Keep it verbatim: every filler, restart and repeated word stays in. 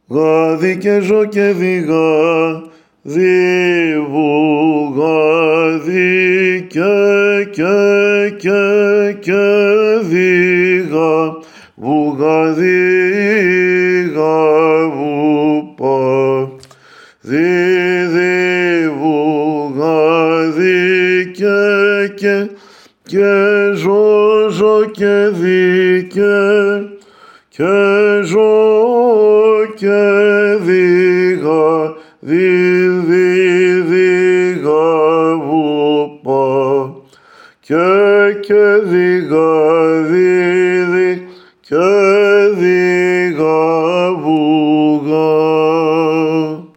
Γάδι και ζω και διγά, διβου γάδι και και και και διγά, βουγάδι γαβου πα. Δι δι βουγάδι και και και ζω ζω και δι και και ζω και διγά, δι δι διγά βου πα. Και και δι